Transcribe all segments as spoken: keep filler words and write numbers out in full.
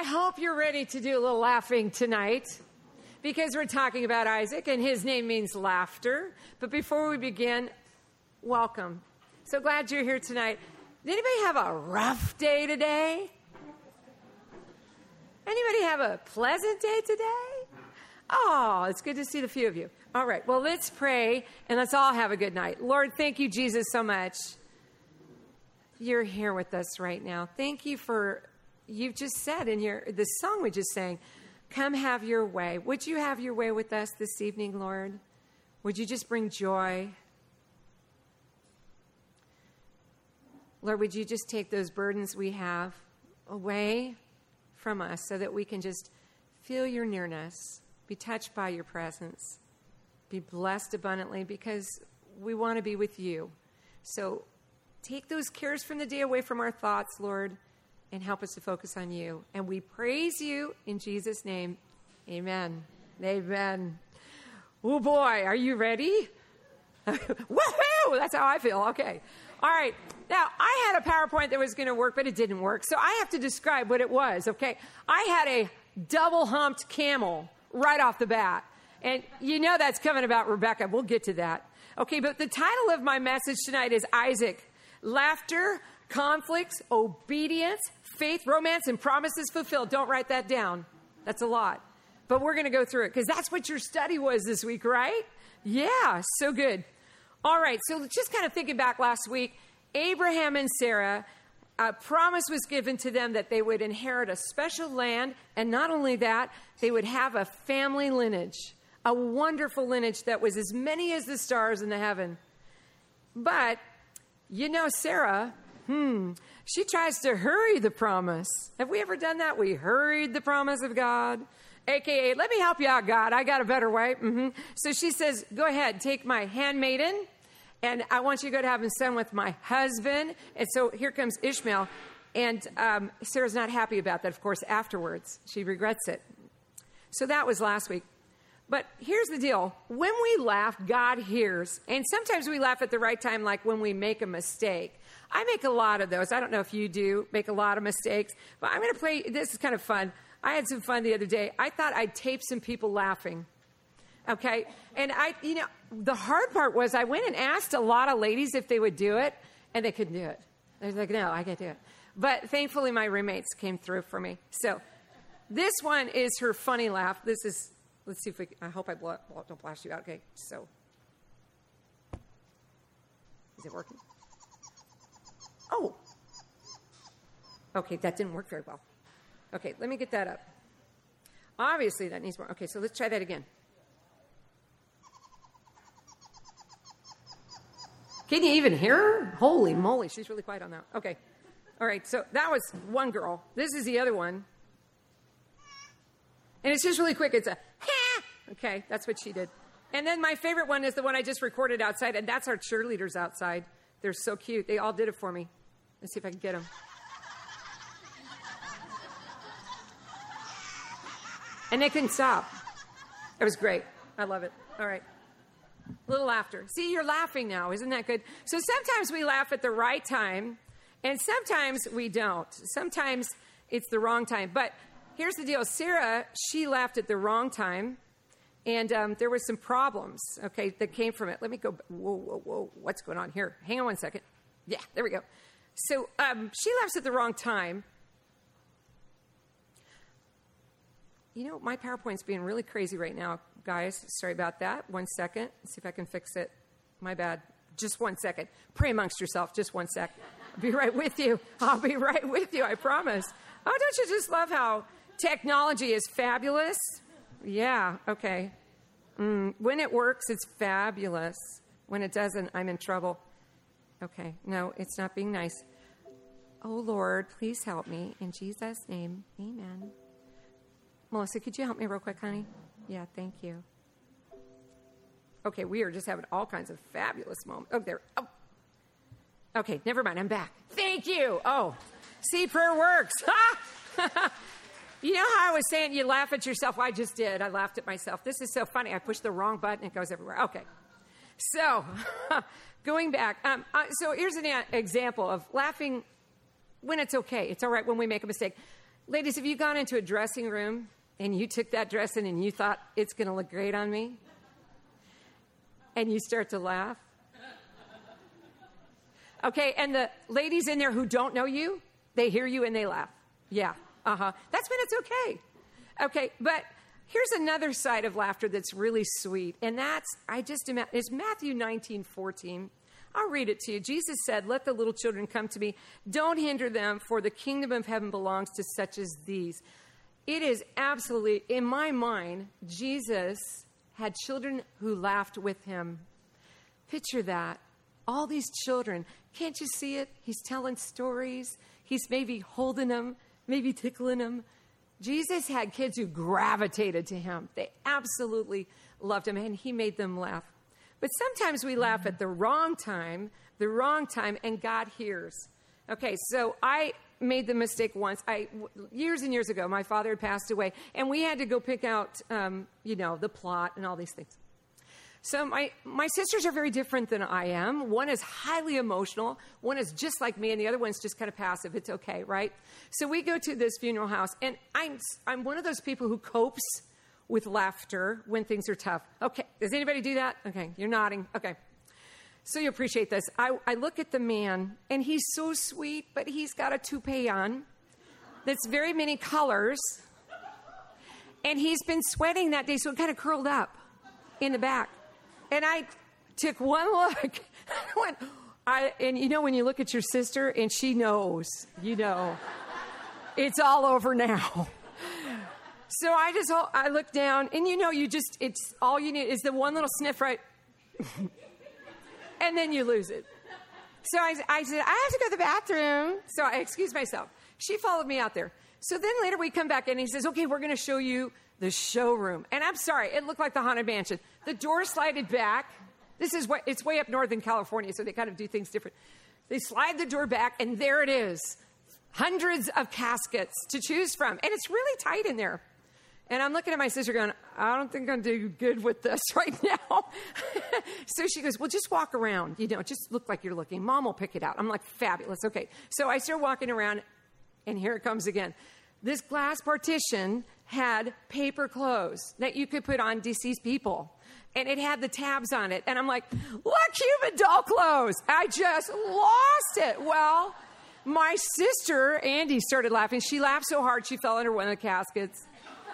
I hope you're ready to do a little laughing tonight because we're talking about Isaac and his name means laughter. But before we begin, welcome. So glad you're here tonight. Did anybody have a rough day today? Anybody have a pleasant day today? Oh, it's good to see the few of you. All right, well, let's pray and let's all have a good night. Lord, thank you, Jesus, so much. You're here with us right now. Thank you for, you've just said in your, the song we just sang, come have your way. Would you have your way with us this evening, Lord? Would you just bring joy? Lord, would you just take those burdens we have away from us so that we can just feel your nearness, be touched by your presence, be blessed abundantly because we want to be with you. So take those cares from the day away from our thoughts, Lord, and help us to focus on you. And we praise you in Jesus' name. Amen. Amen. Oh, boy, are you ready? Woohoo! That's how I feel. Okay. All right. Now, I had a PowerPoint that was going to work, but it didn't work. So I have to describe what it was, okay? I had a double-humped camel right off the bat. And you know that's coming about Rebecca. We'll get to that. Okay, but the title of my message tonight is Isaac. Laughter, conflicts, obedience, faith, romance, and promises fulfilled. Don't write that down. That's a lot. But we're going to go through it because that's what your study was this week, right? Yeah, so good. All right, so just kind of thinking back last week, Abraham and Sarah, a promise was given to them that they would inherit a special land, and not only that, they would have a family lineage, a wonderful lineage that was as many as the stars in the heaven. But, you know, Sarah, hmm, she tries to hurry the promise. Have we ever done that? We hurried the promise of God. A K A, let me help you out, God. I got a better way. Mm-hmm. So she says, go ahead, take my handmaiden, and I want you to go to have a son with my husband. And so here comes Ishmael. And um, Sarah's not happy about that, of course, afterwards. She regrets it. So that was last week. But here's the deal. When we laugh, God hears. And sometimes we laugh at the right time, like when we make a mistake. I make a lot of those. I don't know if you do make a lot of mistakes. But I'm going to play. This is kind of fun. I had some fun the other day. I thought I'd tape some people laughing. Okay? And I, you know, the hard part was I went and asked a lot of ladies if they would do it, and they couldn't do it. They were like, no, I can't do it. But thankfully, my roommates came through for me. So this one is her funny laugh. This is, let's see if we, I hope I bl- don't blast you out. Okay, so. Is it working? Oh. Okay, that didn't work very well. Okay, let me get that up. Obviously, that needs more. Okay, so let's try that again. Can you even hear her? Holy moly, she's really quiet on that. Okay. All right, so that was one girl. This is the other one. And it's just really quick. It's a, ha! Okay, that's what she did. And then my favorite one is the one I just recorded outside, and that's our cheerleaders outside. They're so cute. They all did it for me. Let's see if I can get them. And they couldn't stop. It was great. I love it. All right. A little laughter. See, you're laughing now. Isn't that good? So sometimes we laugh at the right time, and sometimes we don't. Sometimes it's the wrong time. But here's the deal. Sarah, she laughed at the wrong time, and um, there were some problems, okay, that came from it. Let me go. Whoa, whoa, whoa. What's going on here? Hang on one second. Yeah, there we go. So um, she laughs at the wrong time. You know, my PowerPoint's being really crazy right now, guys. Sorry about that. One second. Let's see if I can fix it. My bad. Just one second. Pray amongst yourself. Just one sec. I'll be right with you. I'll be right with you. I promise. Oh, don't you just love how technology is fabulous? Yeah. Okay. Mm, when it works, it's fabulous. When it doesn't, I'm in trouble. Okay. No, it's not being nice. Oh, Lord, please help me. In Jesus' name, amen. Melissa, could you help me real quick, honey? Yeah, thank you. Okay, we are just having all kinds of fabulous moments. Oh, there. Oh. Okay, never mind. I'm back. Thank you. Oh, see, prayer works. You know how I was saying you laugh at yourself? Well, I just did. I laughed at myself. This is so funny. I pushed the wrong button. It goes everywhere. Okay. So, going back. Um, uh, so here's an a- example of laughing when it's okay. It's all right when we make a mistake. Ladies, have you gone into a dressing room and you took that dress in and you thought it's going to look great on me? And you start to laugh? Okay, and the ladies in there who don't know you, they hear you and they laugh. Yeah, uh-huh. That's when it's okay. Okay, but here's another side of laughter that's really sweet, and that's, I just imagine, it's Matthew nineteen fourteen. I'll read it to you. Jesus said, "Let the little children come to me. Don't hinder them, for the kingdom of heaven belongs to such as these." It is absolutely, in my mind, Jesus had children who laughed with him. Picture that. All these children. Can't you see it? He's telling stories. He's maybe holding them, maybe tickling them. Jesus had kids who gravitated to him. They absolutely loved him, and he made them laugh. But sometimes we laugh at the wrong time, the wrong time, and God hears. Okay, so I made the mistake once. I, years and years ago, my father had passed away, and we had to go pick out, um, you know, the plot and all these things. So my, my sisters are very different than I am. One is highly emotional. One is just like me, and the other one's just kind of passive. It's okay, right? So we go to this funeral house, and I'm I'm one of those people who copes with laughter when things are tough. Okay, does anybody do that? Okay, you're nodding. Okay. So you appreciate this. I, I look at the man, and he's so sweet, but he's got a toupee on that's very many colors, and he's been sweating that day, so it kind of curled up in the back. And I took one look. I went, I, and you know when you look at your sister and she knows, you know, it's all over now. So I just, I look down, and you know, you just, it's all you need is the one little sniff, right? And then you lose it. So I, I said, I have to go to the bathroom. So I excused myself. She followed me out there. So then later we come back, and he says, okay, we're going to show you the showroom. And I'm sorry, it looked like the Haunted Mansion. The door slided back. This is what, it's way up north in California, so they kind of do things different. They slide the door back, and there it is. Hundreds of caskets to choose from. And it's really tight in there. And I'm looking at my sister going, I don't think I'm doing good with this right now. So she goes, well, just walk around. You know, just look like you're looking. Mom will pick it out. I'm like, fabulous. Okay. So I start walking around, and here it comes again. This glass partition had paper clothes that you could put on deceased people. And it had the tabs on it. And I'm like, look, human doll clothes. I just lost it. Well, my sister, Andy, started laughing. She laughed so hard she fell under one of the caskets.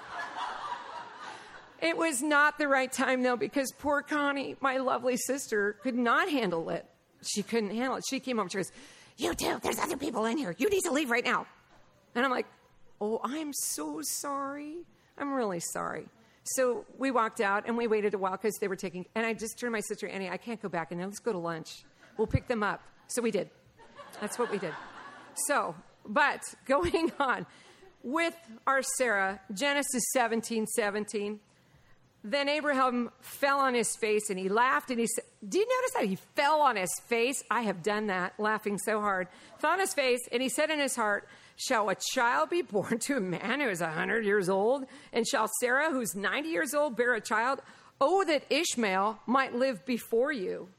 It was not the right time, though, because poor Connie, my lovely sister, could not handle it. She couldn't handle it. She came over. She goes, you too. There's other people in here. You need to leave right now. And I'm like, oh, I'm so sorry. I'm really sorry. So we walked out, and we waited a while because they were taking, and I just turned to my sister, Annie, I can't go back in there. Let's go to lunch. We'll pick them up. So we did. That's what we did. So, but going on with our Sarah, Genesis seventeen seventeen. Then Abraham fell on his face, and he laughed, and he said, do you notice that he fell on his face? I have done that, laughing so hard. Fell on his face, and he said in his heart, shall a child be born to a man who is one hundred years old? And shall Sarah, who's ninety years old, bear a child? Oh, that Ishmael might live before you.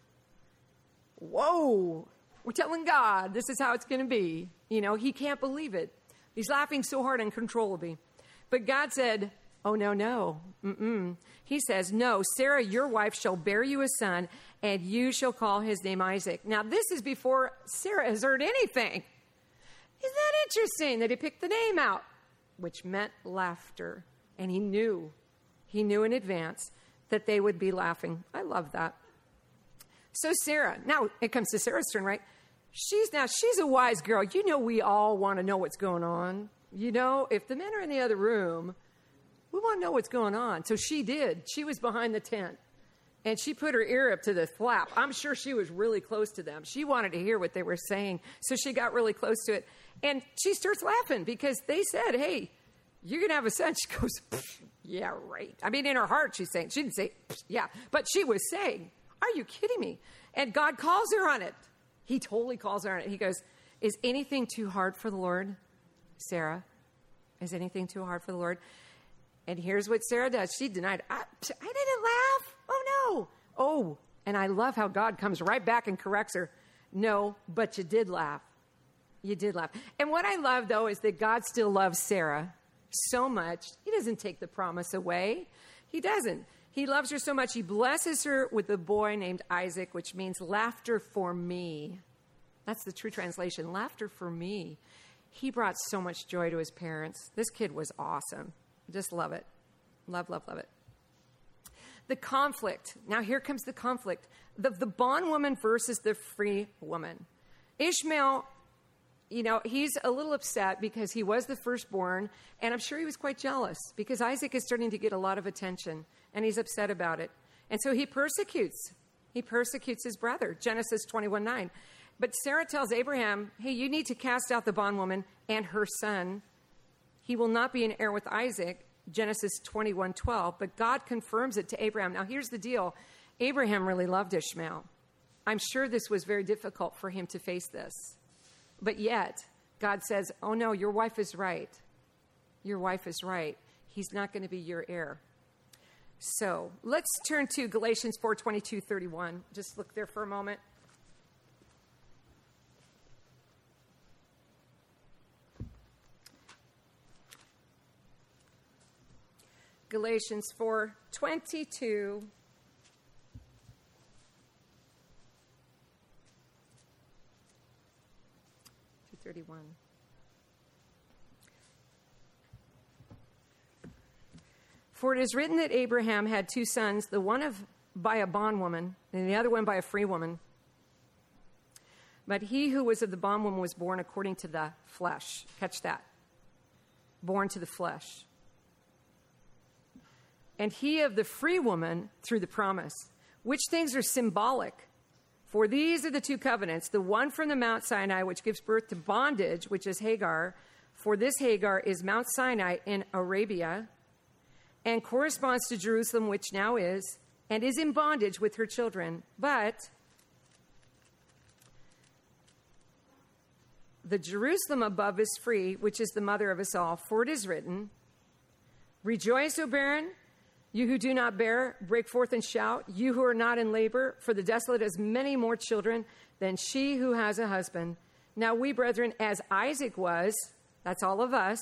Whoa. We're telling God this is how it's going to be. You know, he can't believe it. He's laughing so hard uncontrollably. But God said, oh, no, no. Mm-mm. He says, no, Sarah, your wife, shall bear you a son, and you shall call his name Isaac. Now, this is before Sarah has heard anything. Isn't that interesting that he picked the name out, which meant laughter. And he knew, he knew in advance that they would be laughing. I love that. So Sarah, now it comes to Sarah's turn, right? She's now, she's a wise girl. You know, we all want to know what's going on. You know, if the men are in the other room, we want to know what's going on. So she did. She was behind the tent, and she put her ear up to the flap. I'm sure she was really close to them. She wanted to hear what they were saying, so she got really close to it. And she starts laughing because they said, hey, you're going to have a son. She goes, yeah, right. I mean, in her heart, she's saying, she didn't say, yeah, but she was saying, are you kidding me? And God calls her on it. He totally calls her on it. He goes, is anything too hard for the Lord, Sarah? Is anything too hard for the Lord? And here's what Sarah does. She denied, I, I didn't laugh. Oh, no. Oh, and I love how God comes right back and corrects her. No, but you did laugh. You did laugh. And what I love, though, is that God still loves Sarah so much. He doesn't take the promise away. He doesn't. He loves her so much. He blesses her with a boy named Isaac, which means laughter for me. That's the true translation, laughter for me. He brought so much joy to his parents. This kid was awesome. Just love it. Love, love, love it. The conflict. Now here comes the conflict. The, the bondwoman versus the free woman. Ishmael, you know, he's a little upset because he was the firstborn, and I'm sure he was quite jealous because Isaac is starting to get a lot of attention, and he's upset about it. And so he persecutes. He persecutes his brother, Genesis twenty-one nine. But Sarah tells Abraham, hey, you need to cast out the bondwoman and her son. He will not be an heir with Isaac, Genesis twenty-one twelve. But God confirms it to Abraham. Now, here's the deal. Abraham really loved Ishmael. I'm sure this was very difficult for him to face this. But yet, God says, oh, no, your wife is right. Your wife is right. He's not going to be your heir. So let's turn to Galatians four twenty-two thirty-one. Just look there for a moment. Galatians four twenty-two. thirty-one. For it is written that Abraham had two sons, the one of by a bondwoman and the other one by a free woman. But he who was of the bondwoman was born according to the flesh. Catch that. Born to the flesh. And he of the free woman through the promise, which things are symbolic. For these are the two covenants, the one from the Mount Sinai, which gives birth to bondage, which is Hagar. For this Hagar is Mount Sinai in Arabia, and corresponds to Jerusalem, which now is, and is in bondage with her children. But the Jerusalem above is free, which is the mother of us all. For it is written, rejoice, O barren, you who do not bear, break forth and shout, you who are not in labor, for the desolate has many more children than she who has a husband. Now we, brethren, as Isaac was, that's all of us,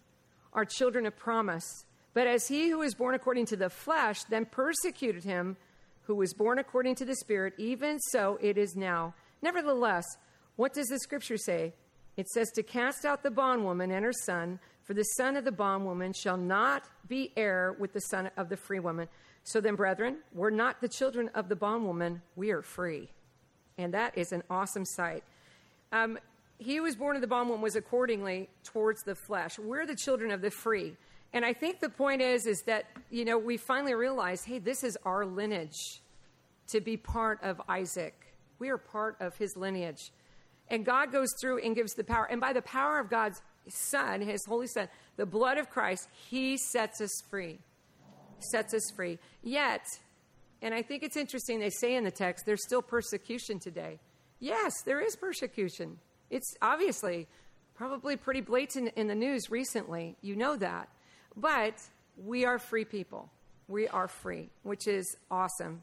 are children of promise. But as he who is born according to the flesh then persecuted him who was born according to the Spirit, even so it is now. Nevertheless, what does the Scripture say? It says to cast out the bondwoman and her son, for the son of the bondwoman shall not be heir with the son of the free woman. So then, brethren, we're not the children of the bondwoman, we are free. And that is an awesome sight. Um, he who was born of the bondwoman was accordingly towards the flesh. We're the children of the free. And I think the point is, is that, you know, we finally realize, hey, this is our lineage to be part of Isaac. We are part of his lineage. And God goes through and gives the power. And by the power of God's Son, his Holy Son, the blood of Christ, he sets us free. Sets us free. Yet, and I think it's interesting, they say in the text, there's still persecution today. Yes, there is persecution. It's obviously probably pretty blatant in the news recently. You know that. But we are free people. We are free, which is awesome.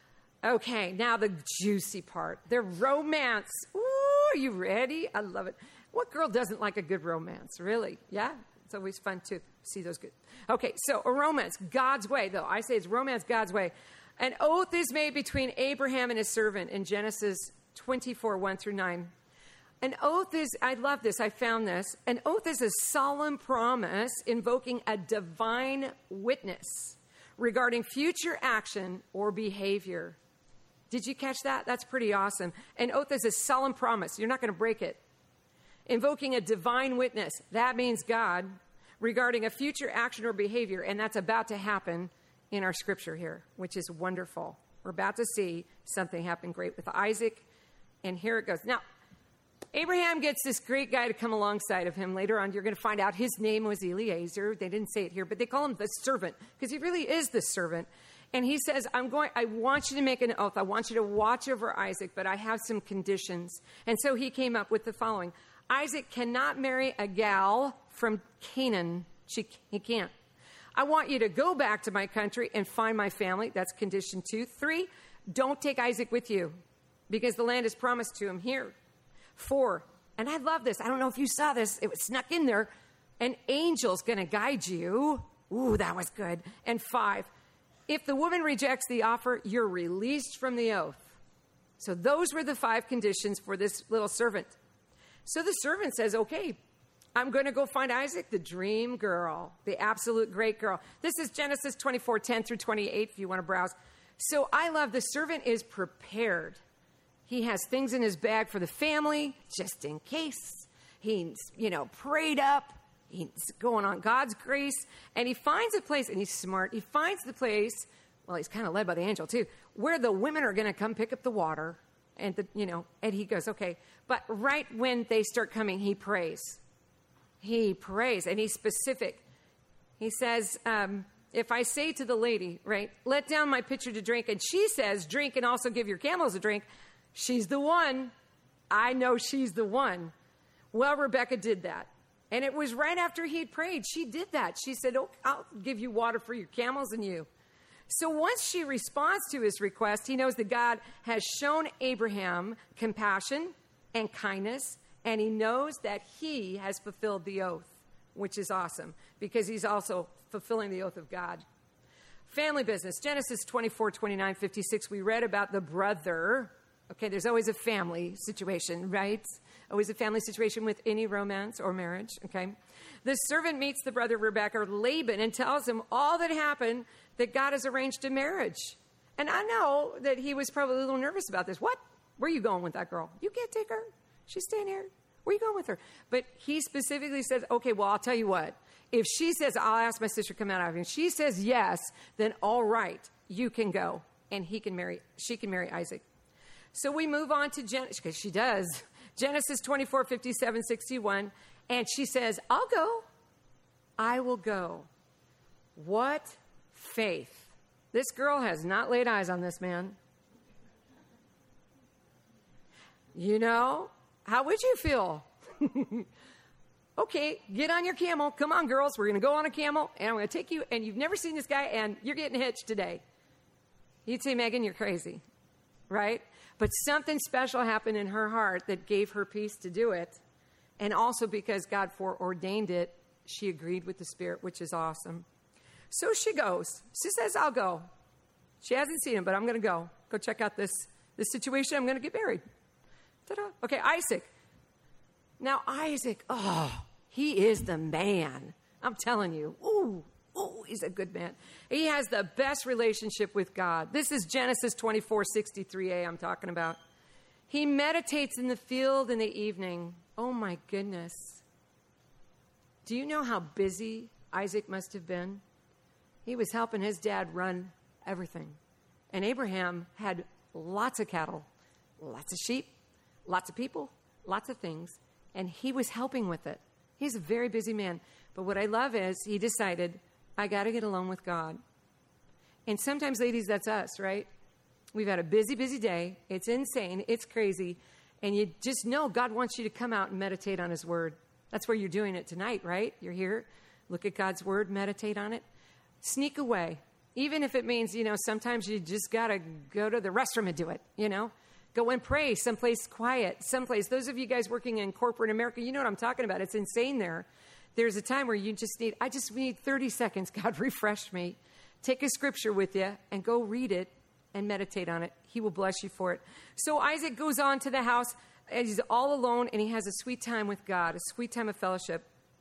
Okay, now the juicy part, the romance. Ooh, are you ready? I love it. What girl doesn't like a good romance, really? Yeah? It's always fun to see those good. Okay, so a romance, God's way, though. I say it's romance God's way. An oath is made between Abraham and his servant in Genesis twenty-four, one through nine. An oath is, I love this, I found this. An oath is a solemn promise invoking a divine witness regarding future action or behavior. Did you catch that? That's pretty awesome. An oath is a solemn promise. You're not going to break it. Invoking a divine witness, that means God, regarding a future action or behavior, and that's about to happen in our scripture here, which is wonderful. We're about to see something happen great with Isaac, and here it goes. Now, Abraham gets this great guy to come alongside of him. Later on, you're going to find out his name was Eliezer. They didn't say it here, but they call him the servant because he really is the servant. And he says, I'm going, I want you to make an oath. I want you to watch over Isaac, but I have some conditions. And so he came up with the following. Isaac cannot marry a gal from Canaan. She, he can't. I want you to go back to my country and find my family. That's condition two. Three, don't take Isaac with you because the land is promised to him here. Four, And I love this. I don't know if you saw this. It was snuck in there. An angel's going to guide you. Ooh, that was good. And five, if the woman rejects the offer, you're released from the oath. So those were the five conditions for this little servant. So the servant says, okay, I'm going to go find Isaac, the dream girl, the absolute great girl. This is Genesis twenty-four, ten through twenty-eight, if you want to browse. So I love the servant is prepared. He has things in his bag for the family, just in case. He's, you know, prayed up. He's going on God's grace. And he finds a place, and he's smart. He finds the place, well, he's kind of led by the angel too, where the women are going to come pick up the water. And, the, you know, and he goes, okay. But right when they start coming, he prays. He prays, and he's specific. He says, um, if I say to the lady, right, let down my pitcher to drink, and she says, drink and also give your camels a drink, she's the one. I know she's the one. Well, Rebecca did that. And it was right after he'd prayed. She did that. She said, oh, I'll give you water for your camels and you. So once she responds to his request, he knows that God has shown Abraham compassion and kindness, and he knows that he has fulfilled the oath, which is awesome because he's also fulfilling the oath of God. Family business, Genesis twenty-four, twenty-nine, fifty-six, we read about the brother. Okay, there's always a family situation, right? Always a family situation with any romance or marriage, okay? The servant meets the brother of Rebekah, Laban, and tells him all that happened, that God has arranged a marriage. And I know that he was probably a little nervous about this. What? Where are you going with that girl? You can't take her. She's staying here. Where are you going with her? But he specifically says, okay, well, I'll tell you what. If she says, I'll ask my sister to come out of here, and she says yes, then all right, you can go. And he can marry, she can marry Isaac. So we move on to Genesis, because she does. Genesis twenty-four, fifty-seven, sixty-one. And she says, I'll go. I will go. What faith. This girl has not laid eyes on this man. You know, how would you feel? Okay, get on your camel. Come on, girls. We're going to go on a camel, and I'm going to take you, and you've never seen this guy, and you're getting hitched today. You'd say, Megan, you're crazy, right? But something special happened in her heart that gave her peace to do it. And also because God foreordained it, she agreed with the Spirit, which is awesome. So she goes. She says, I'll go. She hasn't seen him, but I'm going to go. Go check out this, this situation. I'm going to get married. Ta-da. Okay, Isaac. Now, Isaac, oh, he is the man. I'm telling you. Ooh, ooh, he's a good man. He has the best relationship with God. This is Genesis twenty-four, sixty-three a I'm talking about. He meditates in the field in the evening. Oh, my goodness. Do you know how busy Isaac must have been? He was helping his dad run everything. And Abraham had lots of cattle, lots of sheep, lots of people, lots of things. And he was helping with it. He's a very busy man. But what I love is he decided, I got to get alone with God. And sometimes, ladies, that's us, right? We've had a busy, busy day. It's insane. It's crazy. And you just know God wants you to come out and meditate on his word. That's where you're doing it tonight, right? You're here. Look at God's word. Meditate on it. Sneak away. Even if it means, you know, sometimes you just got to go to the restroom and do it, you know. Go and pray someplace quiet, someplace. Those of you guys working in corporate America, you know what I'm talking about. It's insane there. There's a time where you just need, I just need thirty seconds. God, refresh me. Take a scripture with you and go read it and meditate on it. He will bless you for it. So Isaac goes on to the house, and he's all alone, and he has a sweet time with God, a sweet time of fellowship.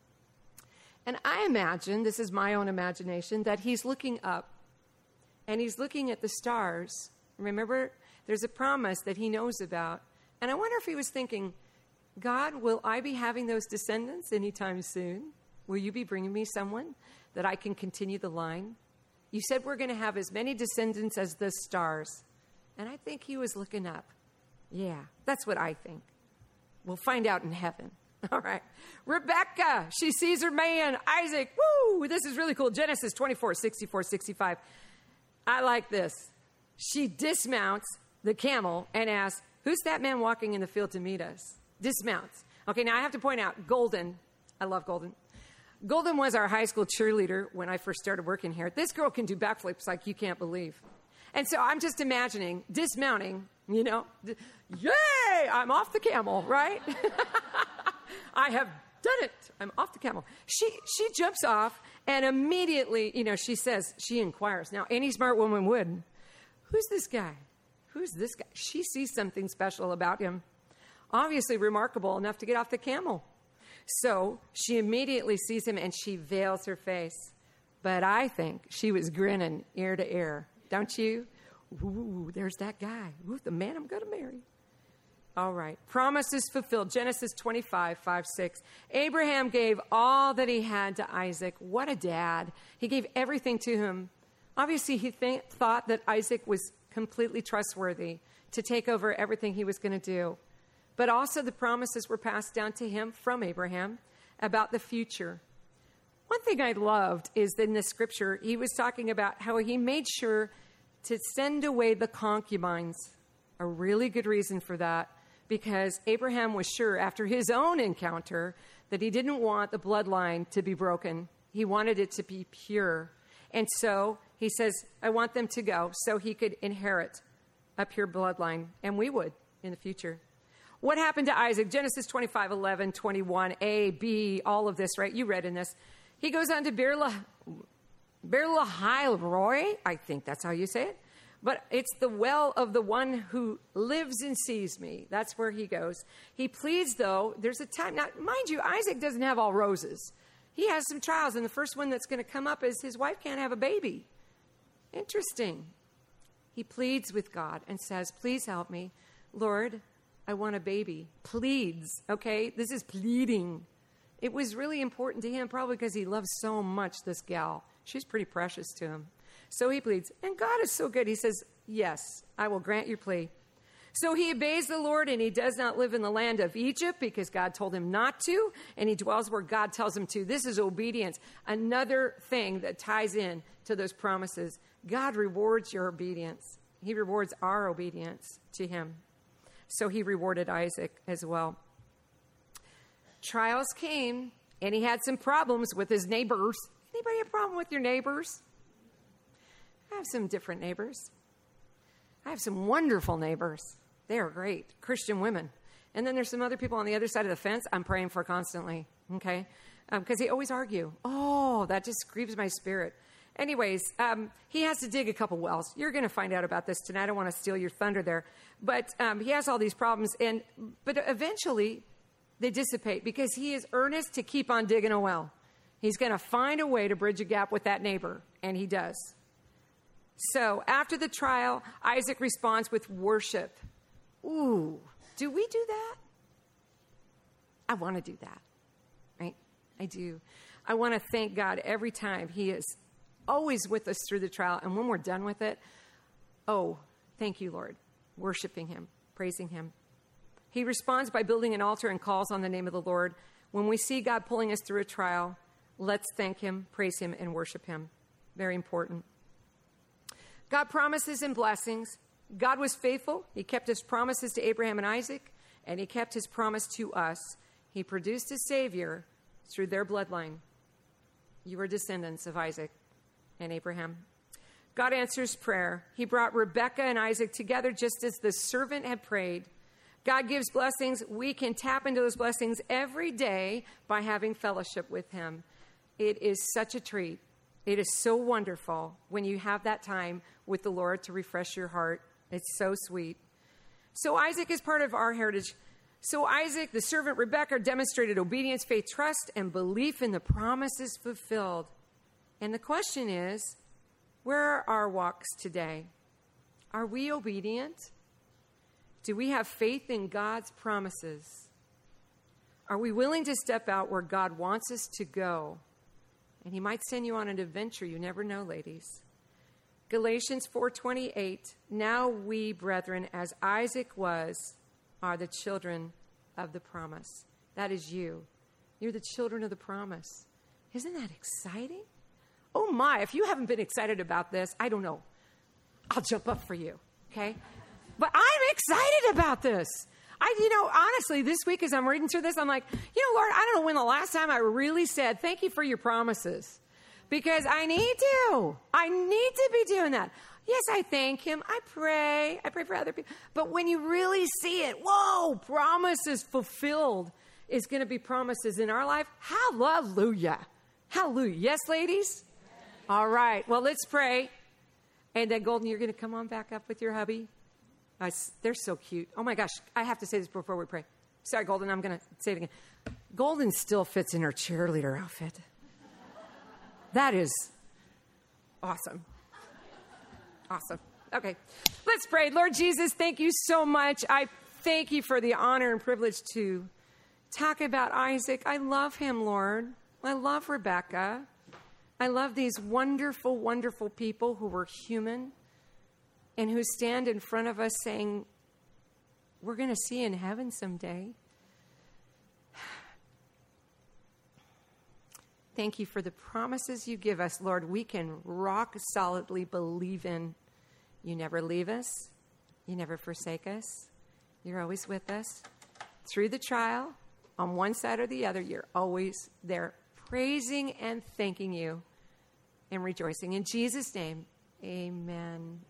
And I imagine, this is my own imagination, that he's looking up, and he's looking at the stars. Remember, there's a promise that he knows about. And I wonder if he was thinking, God, will I be having those descendants anytime soon? Will you be bringing me someone that I can continue the line? You said we're going to have as many descendants as the stars. And I think he was looking up. Yeah, that's what I think. We'll find out in heaven. All right. Rebecca, she sees her man, Isaac. Woo, this is really cool. Genesis twenty-four, sixty-four, sixty-five. I like this. She dismounts the camel and asks, who's that man walking in the field to meet us? Dismounts. Okay, now I have to point out, Golden, I love Golden. Golden was our high school cheerleader when I first started working here. This girl can do backflips like you can't believe. And so I'm just imagining dismounting, you know, yay, I'm off the camel, right? I have done it. I'm off the camel. She she jumps off, and immediately, you know, she says, she inquires. Now, any smart woman would. Who's this guy? Who's this guy? She sees something special about him, obviously remarkable enough to get off the camel. So she immediately sees him, and she veils her face. But I think she was grinning ear to ear. Don't you? Ooh, there's that guy. Ooh, the man I'm going to marry. All right. Promises fulfilled. Genesis twenty-five, five, six. Abraham gave all that he had to Isaac. What a dad. He gave everything to him. Obviously, he th- thought that Isaac was completely trustworthy to take over everything he was going to do. But also the promises were passed down to him from Abraham about the future. One thing I loved is that in the scripture, he was talking about how he made sure to send away the concubines. A really good reason for that, because Abraham was sure after his own encounter that he didn't want the bloodline to be broken. He wanted it to be pure. And so he says, I want them to go so he could inherit a pure bloodline, and we would in the future. What happened to Isaac? Genesis twenty-five, eleven, twenty-one, A, B, all of this, right? You read in this. He goes on to Beer-lahai-roi, I think that's how you say it. But it's the well of the one who lives and sees me. That's where he goes. He pleads, though, there's a time. Now, mind you, Isaac doesn't have all roses. He has some trials, and the first one that's going to come up is his wife can't have a baby. Interesting. He pleads with God and says, please help me. Lord, I want a baby. Pleads, okay? This is pleading. It was really important to him, probably because he loves so much this gal. She's pretty precious to him. So he pleads, and God is so good. He says, yes, I will grant your plea. So he obeys the Lord, and he does not live in the land of Egypt because God told him not to, and he dwells where God tells him to. This is obedience. Another thing that ties in to those promises. God rewards your obedience. He rewards our obedience to him. So he rewarded Isaac as well. Trials came, and he had some problems with his neighbors. Anybody have a problem with your neighbors? I have some different neighbors. I have some wonderful neighbors. They are great, Christian women. And then there's some other people on the other side of the fence I'm praying for constantly, okay? Because um, they always argue. Oh, that just grieves my spirit. Anyways, um, he has to dig a couple wells. You're going to find out about this tonight. I don't want to steal your thunder there. But um, he has all these problems. and But eventually, they dissipate because he is earnest to keep on digging a well. He's going to find a way to bridge a gap with that neighbor, and he does. So after the trial, Isaac responds with worship. Ooh, do we do that? I want to do that, right? I do. I want to thank God every time he is always with us through the trial. And when we're done with it, oh, thank you, Lord. Worshiping him, praising him. He responds by building an altar and calls on the name of the Lord. When we see God pulling us through a trial, let's thank him, praise him, and worship him. Very important. God promises and blessings. God was faithful. He kept his promises to Abraham and Isaac, and he kept his promise to us. He produced a Savior through their bloodline. You are descendants of Isaac and Abraham. God answers prayer. He brought Rebekah and Isaac together just as the servant had prayed. God gives blessings. We can tap into those blessings every day by having fellowship with him. It is such a treat. It is so wonderful when you have that time with the Lord to refresh your heart. It's so sweet. So Isaac is part of our heritage. So Isaac, the servant, Rebekah demonstrated obedience, faith, trust, and belief in the promises fulfilled. And the question is, where are our walks today? Are we obedient? Do we have faith in God's promises? Are we willing to step out where God wants us to go? And he might send you on an adventure. You never know, ladies. Galatians four twenty-eight, now we, brethren, as Isaac was, are the children of the promise. That is you. You're the children of the promise. Isn't that exciting? Oh my, if you haven't been excited about this, I don't know. I'll jump up for you, okay? But I'm excited about this. I, you know, honestly, this week as I'm reading through this, I'm like, you know, Lord, I don't know when the last time I really said, thank you for your promises. Because I need to. I need to be doing that. Yes, I thank him. I pray. I pray for other people. But when you really see it, whoa, promises fulfilled. is going to be promises in our life. Hallelujah. Hallelujah. Yes, ladies? All right. Well, let's pray. And then, Golden, you're going to come on back up with your hubby. Uh, they're so cute. Oh, my gosh. I have to say this before we pray. Sorry, Golden. I'm going to say it again. Golden still fits in her cheerleader outfit. That is awesome. Awesome. Okay. Let's pray. Lord Jesus, thank you so much. I thank you for the honor and privilege to talk about Isaac. I love him, Lord. I love Rebecca. I love these wonderful, wonderful people who were human and who stand in front of us saying, we're going to see in heaven someday. Thank you for the promises you give us, Lord. We can rock solidly believe in. You never leave us. You never forsake us. You're always with us. Through the trial, on one side or the other, you're always there, praising and thanking you and rejoicing. In Jesus' name, amen.